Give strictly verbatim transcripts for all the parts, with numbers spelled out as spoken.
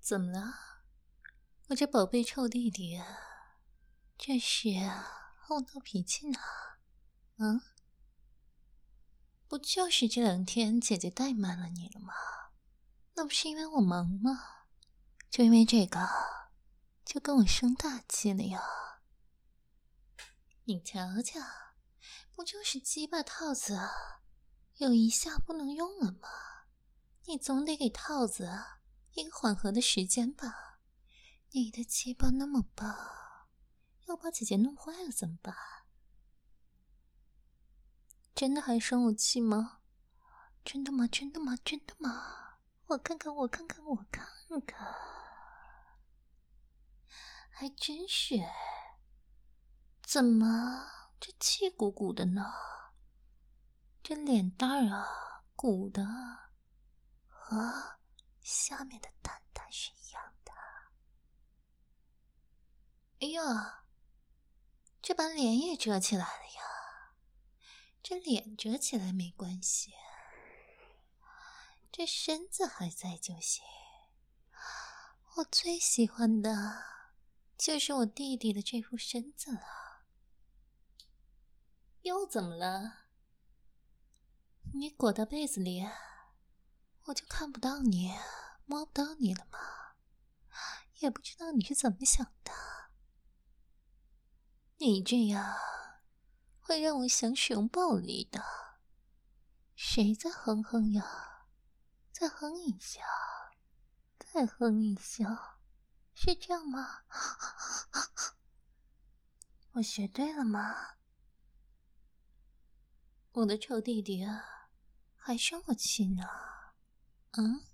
怎么了？我这宝贝臭弟弟啊，这是好闹脾气呢？嗯？不就是这两天姐姐怠慢了你了吗？那不是因为我忙吗？就因为这个，就跟我生大气了呀？你瞧瞧，不就是鸡巴套子有一下不能用了吗？你总得给套子一个缓和的时间吧？你的鸡巴那么棒，要把姐姐弄坏了怎么办？真的还生我气吗？真的吗？真的吗？真的吗？我看看，我看看，我看看，还真是。怎么这气鼓鼓的呢？这脸蛋儿啊，鼓的和下面的蛋蛋是一样的。哎呀，这把脸也遮起来了呀。这脸遮起来没关系，这身子还在就行。我最喜欢的就是我弟弟的这副身子了。又怎么了？你裹到被子里，我就看不到你，摸不到你了吗？也不知道你是怎么想的。你这样会让我想使用暴力的。谁在哼哼呀？再哼一下，再哼一下，是这样吗？我学对了吗？我的臭弟弟啊，还生我气呢。嗯？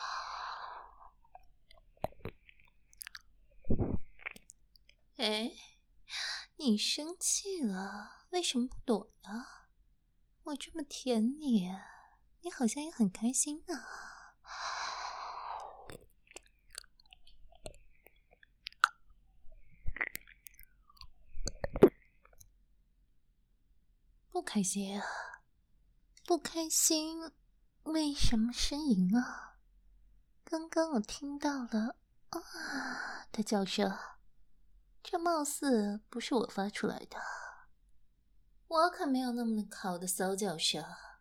哎，你生气了，为什么不躲呀？我这么舔你，你好像也很开心呢。不开心啊？不开心？为什么呻吟啊？刚刚我听到了啊的叫声，这貌似不是我发出来的。我可没有那么好的骚叫声，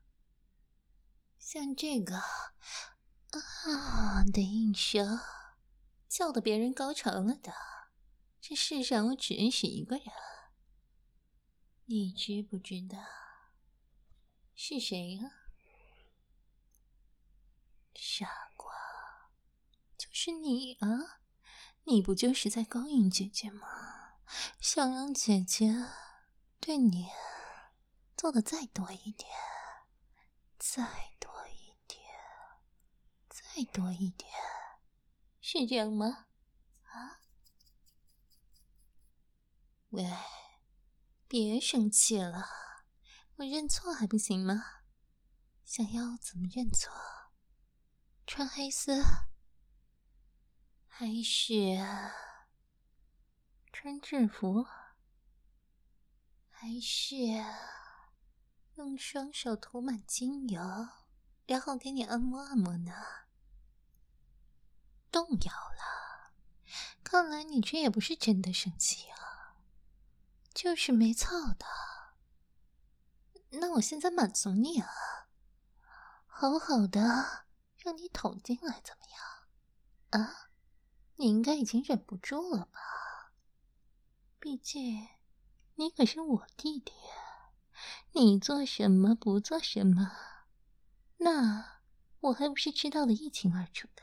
像这个啊的应声，叫得别人高潮了的。这世上我只认识一个人，你知不知道是谁呀？傻瓜，就是你啊！你不就是在勾引姐姐吗？想让姐姐对你做的再多一点，再多一点，再多一点，是这样吗？啊？喂，别生气了，我认错还不行吗？想要怎么认错？穿黑丝，还是穿制服，还是用双手涂满精油，然后给你按摩按摩呢？动摇了，看来你这也不是真的生气啊，就是没操的。那我现在满足你啊，好好的让你捅进来怎么样？啊？你应该已经忍不住了吧？毕竟你可是我弟弟，你做什么不做什么，那我还不是知道的一清二楚的。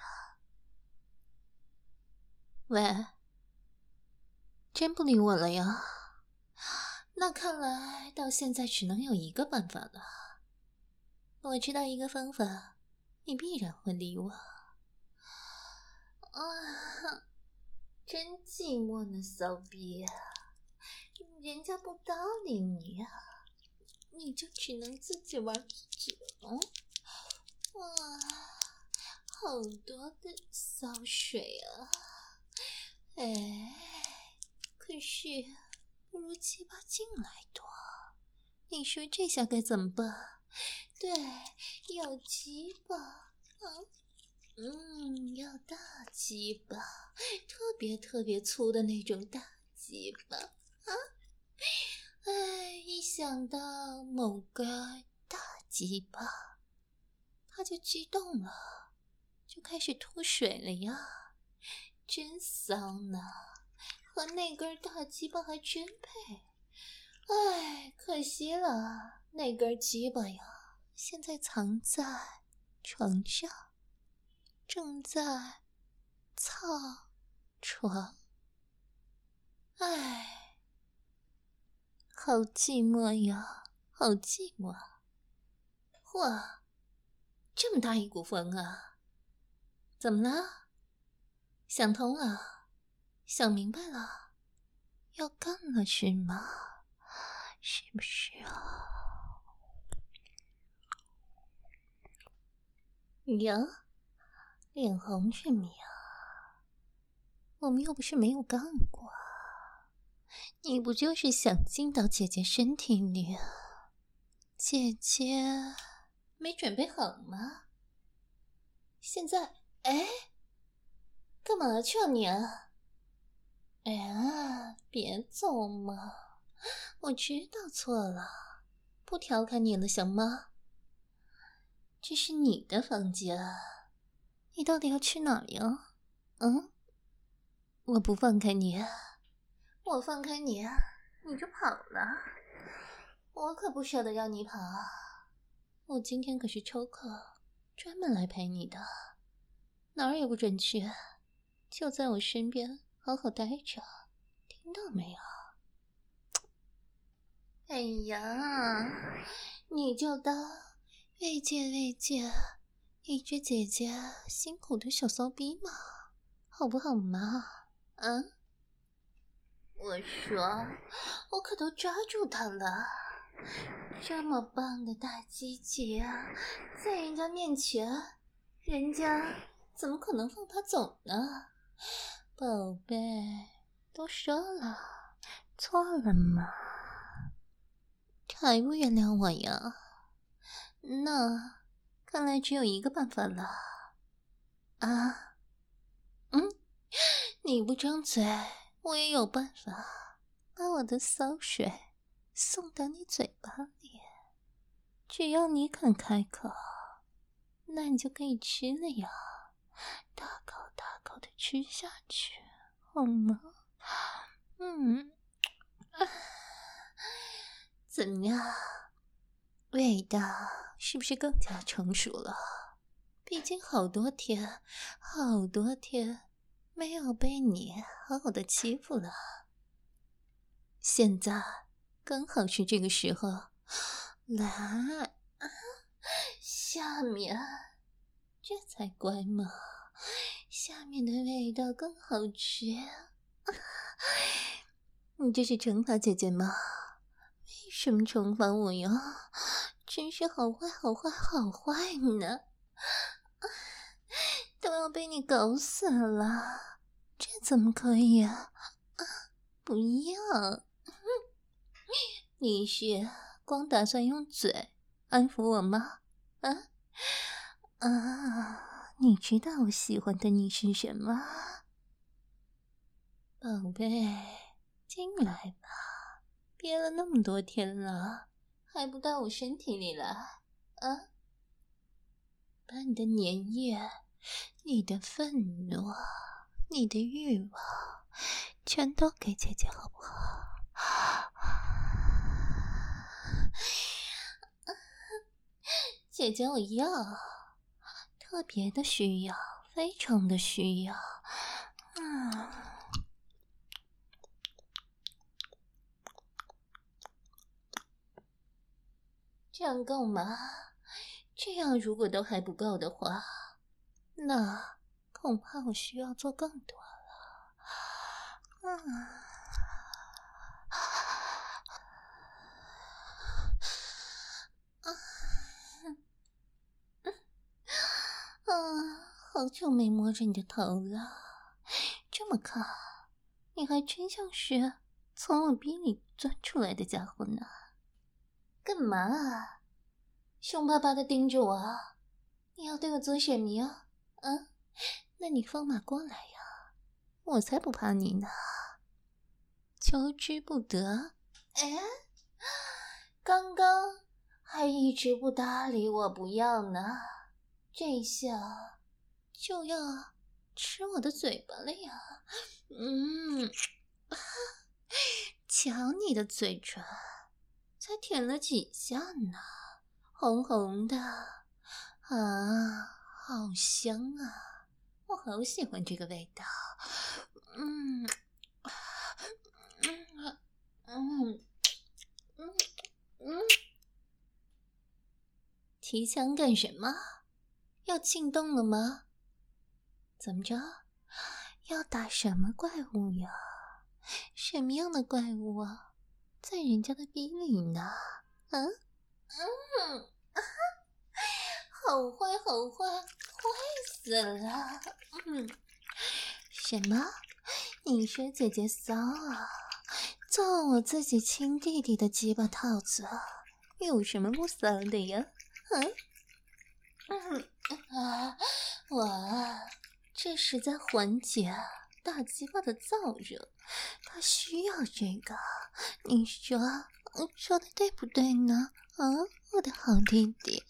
喂，真不理我了呀？那看来到现在只能有一个办法了。我知道一个方法，你必然会理我。啊，真寂寞呢，骚逼啊！人家不搭理你啊，你就只能自己玩自己了。哇，好多的骚水啊！哎，可是不如鸡巴进来多。你说这下该怎么办？对，有鸡巴啊！ 嗯，要大鸡巴，特别特别粗的那种大鸡巴啊！哎，一想到某个大鸡巴，他就激动了，就开始吐水了呀，真骚呢，和那根大鸡巴还真配。哎，可惜了，那根鸡巴呀，现在藏在床上，正在操床。哎，好寂寞呀，好寂寞。嚯，这么大一股风啊！怎么了？想通了，想明白了，要干了是吗？是不是啊？呀，脸红什么呀？我们又不是没有干过，你不就是想进到姐姐身体里？姐姐没准备好吗？现在，哎，干嘛去啊你啊？哎呀，别走嘛！我知道错了，不调侃你了，行吗？这是你的房间，你到底要去哪里啊？嗯？我不放开你，我放开你，你就跑了。我可不舍得让你跑，我今天可是抽课，专门来陪你的，哪儿也不准去，就在我身边好好待着，听到没有？哎呀，你就当慰藉慰藉一只姐姐辛苦的小骚逼嘛，好不好嘛？嗯？我说，我可都抓住他了，这么棒的大鸡鸡啊，在人家面前，人家怎么可能放他走呢？宝贝，都说了，错了嘛，还不原谅我呀？那看来只有一个办法了。啊？嗯？你不张嘴，我也有办法把我的骚水送到你嘴巴里，只要你肯开口，那你就可以吃了呀，大口大口的吃下去，好吗？嗯，怎么样？味道是不是更加成熟了？毕竟好多天，好多天没有被你好好的欺负了，现在刚好是这个时候，来，下面这才乖嘛，下面的味道更好吃。你这是惩罚姐姐吗？为什么惩罚我呀？真是好坏好坏好坏呢，都要被你搞死了，这怎么可以啊？不要！你是光打算用嘴安抚我吗？啊啊！你知道我喜欢的你是什么？宝贝，进来吧，憋了那么多天了，还不到我身体里来？啊！把你的粘液、你的愤怒、你的欲望，全都给姐姐好不好？姐姐我要，特别的需要，非常的需要。嗯，这样够吗？这样如果都还不够的话，那恐怕我需要做更多了。嗯。嗯，好久没摸着你的头了，这么靠，你还真像是从我逼里钻出来的家伙呢。干嘛啊？凶巴巴的盯着我，你要对我做什么呀？嗯？ 那你放马过来呀，我才不怕你呢。求之不得。哎，刚刚还一直不搭理我不要呢，这下就要吃我的嘴巴了呀。嗯，瞧你的嘴唇，才舔了几下呢，红红的啊，好香啊，我好喜欢这个味道。嗯嗯嗯嗯嗯，提枪干什么？要进洞了吗？怎么着？要打什么怪物呀？什么样的怪物啊？在人家的逼里呢？嗯嗯，好坏好坏，坏死了！嗯，什么？你说姐姐骚啊？做我自己亲弟弟的鸡巴套子，有什么不骚的呀？嗯嗯啊，我啊，这是在缓解大鸡巴的燥热，他需要这个。你说，说的对不对呢？啊，我的好弟弟。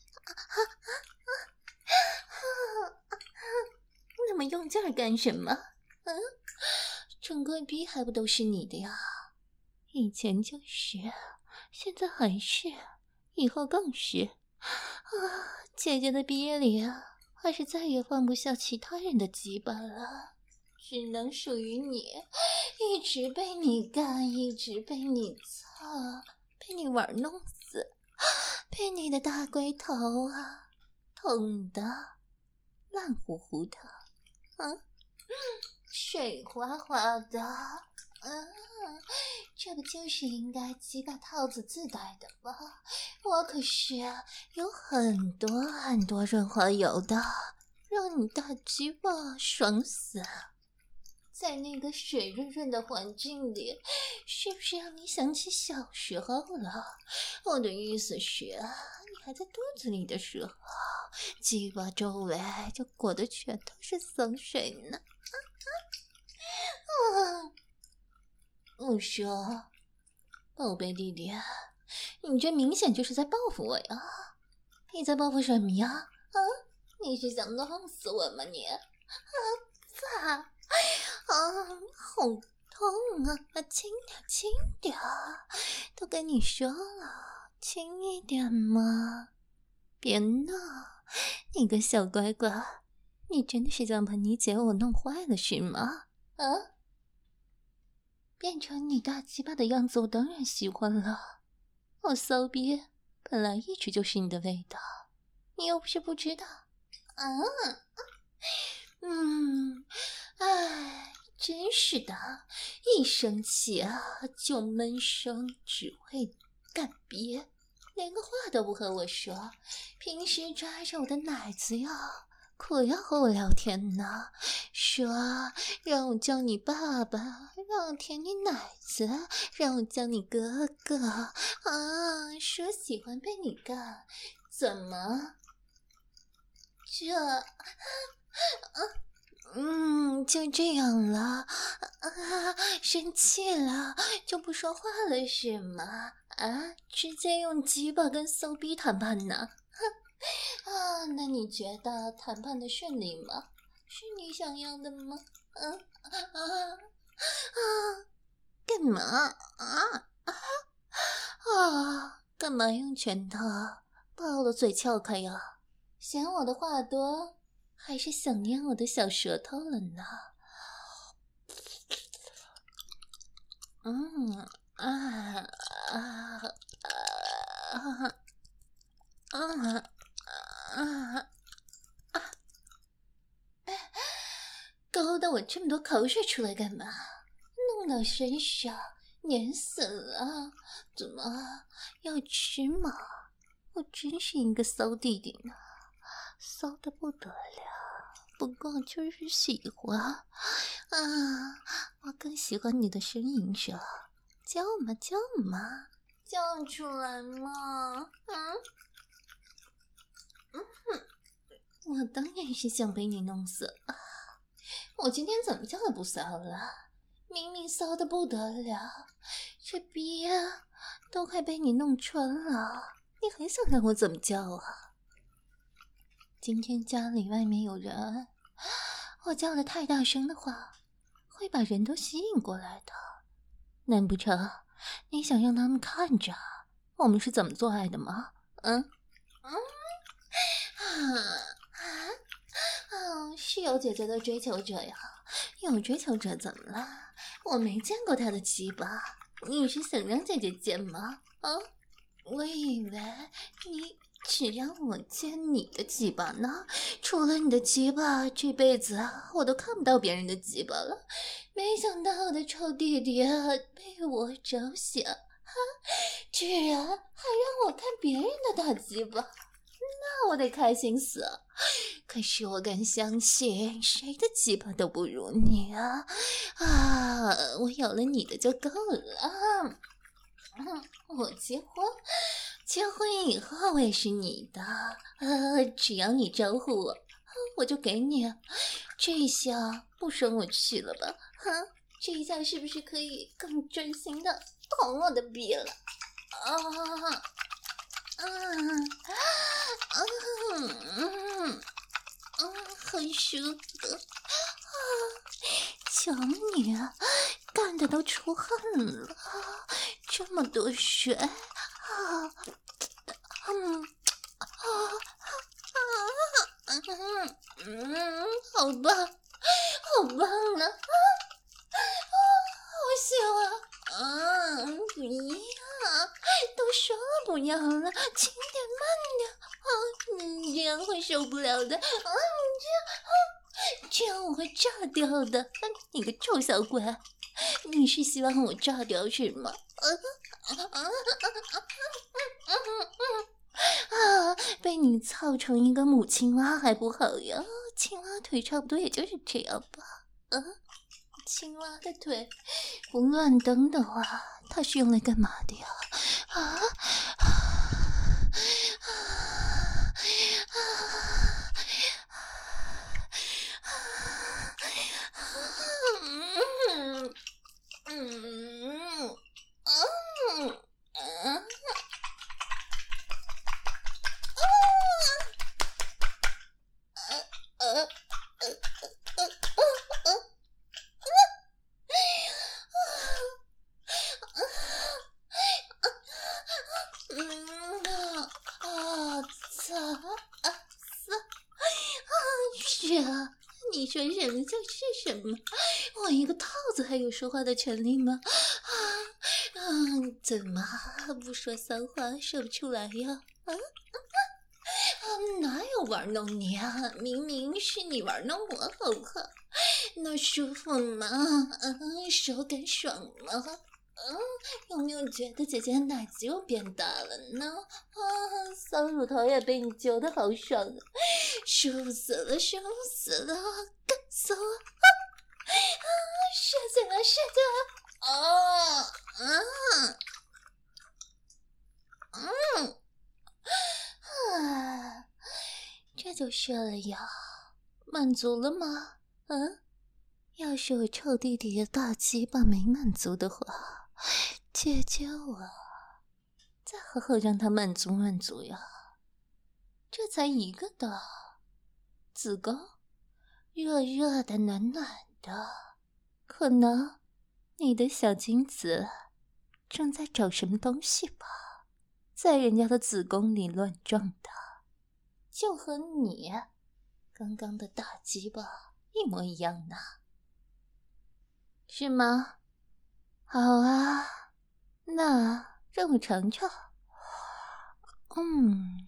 那么用劲儿干什么？嗯，整个逼还不都是你的呀？以前就是，现在还是，以后更是。啊，姐姐的逼里啊，还是再也放不下其他人的鸡巴了，只能属于你，一直被你干，一直被你操，被你玩弄死，被你的大龟头啊捅得烂乎乎的，嗯，水滑滑的，嗯，这不就是应该鸡巴套子自带的吗？我可是有很多很多润滑油的，让你大鸡巴爽死。在那个水润润的环境里，是不是让你想起小时候了？我的意思是，你还在肚子里的时候，鸡巴周围就裹得全都是脏水呢。啊！我说，宝贝弟弟，你这明显就是在报复我呀！你在报复什么呀？啊，你是想弄死我吗你？啊，爸，啊，好痛啊！轻点，轻点，都跟你说了，轻一点嘛，别闹！你个小乖乖，你真的是想把你姐我弄坏了是吗？啊？变成你大鸡巴的样子，我当然喜欢了。我骚逼本来一直就是你的味道，你又不是不知道。啊，嗯，哎，真是的，一生气啊就闷声，只会干瘪，连个话都不和我说。平时抓着我的奶子呀，可要和我聊天呢，说让我叫你爸爸，让我舔你奶子，让我叫你哥哥啊，说喜欢被你干，怎么这啊嗯就这样了啊？生气了就不说话了是吗？啊，直接用鸡巴跟骚逼谈判呢？啊，那你觉得谈判的顺利吗？是你想要的吗？嗯啊啊，干嘛啊啊啊？干嘛用拳头把我的嘴撬开呀？嫌我的话多，还是想念我的小舌头了呢？嗯啊啊啊啊啊！勾的我这么多口水出来干嘛？弄到身上黏死了，怎么要吃吗？我真是一个骚弟弟呢，骚的不得了。不过就是喜欢啊，我更喜欢你的呻吟声，叫嘛叫嘛，叫出来嘛，嗯嗯我当然是想被你弄死了。我今天怎么叫了不骚了？明明骚得不得了，这逼啊都快被你弄穿了，你还想让我怎么叫啊？今天家里外面有人，我叫得太大声的话，会把人都吸引过来的。难不成你想让他们看着我们是怎么做爱的吗？嗯嗯啊啊啊！是有姐姐的追求者呀，有追求者怎么了？我没见过他的鸡巴，你是想让姐姐见吗？啊，我以为你只让我见你的鸡巴呢，除了你的鸡巴，这辈子我都看不到别人的鸡巴了。没想到我的臭弟弟被我招降，哈，居然还让我看别人的大鸡巴，那我得开心死了。可是我敢相信，谁的鸡巴都不如你啊！啊，我有了你的就够了。嗯，我结婚，结婚以后我也是你的。呃，只要你招呼我，我就给你。这一下不生我气了吧？哈，这一下是不是可以更专心的捅我的逼了？啊，嗯，嗯嗯嗯，很舒服啊！瞧你干的都出汗了，这么多水啊！嗯啊啊嗯嗯，好棒，好棒啊！啊，好喜欢啊！不要，都说了不要了，轻点慢点啊！嗯，这样会受不了的啊！这样啊，这样我会炸掉的！你个臭小鬼，你是希望我炸掉是吗？啊啊啊啊啊！被你操成一个母青蛙还不好呀？青蛙腿差不多也就是这样吧。啊，青蛙的腿不乱蹬的话，它是用来干嘛的呀？啊啊啊啊！嗯嗯嗯嗯。你说什么就是什么，我一个套子还有说话的权利吗？啊，嗯，怎么不说骚话说不出来呀？啊，啊，哪有玩弄你啊？明明是你玩弄我，好不好？那舒服吗？嗯，手感爽吗？嗯，有没有觉得姐姐的奶子又变大了呢？啊，骚乳头也被你揪得好爽啊！舒服死了，舒服死了，干死我！啊啊，射精了，射精了！啊啊嗯啊，这就射了呀，满足了吗？嗯，要是我臭弟弟的大鸡巴没满足的话，姐姐我再好好让他满足满足呀。这才一个的子宫，热热的，暖暖的，可能你的小精子正在找什么东西吧，在人家的子宫里乱撞的，就和你刚刚的大鸡巴一模一样呢，是吗？好啊，那让我尝尝。嗯。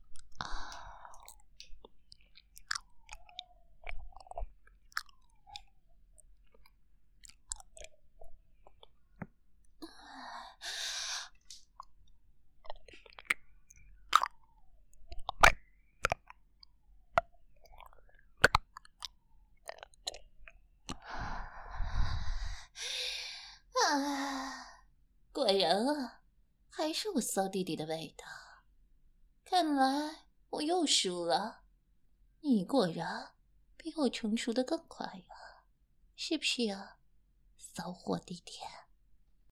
啊，果然啊，还是我骚弟弟的味道。看来我又输了。 你果然比我成熟的更快呀，是不是呀，骚货地点？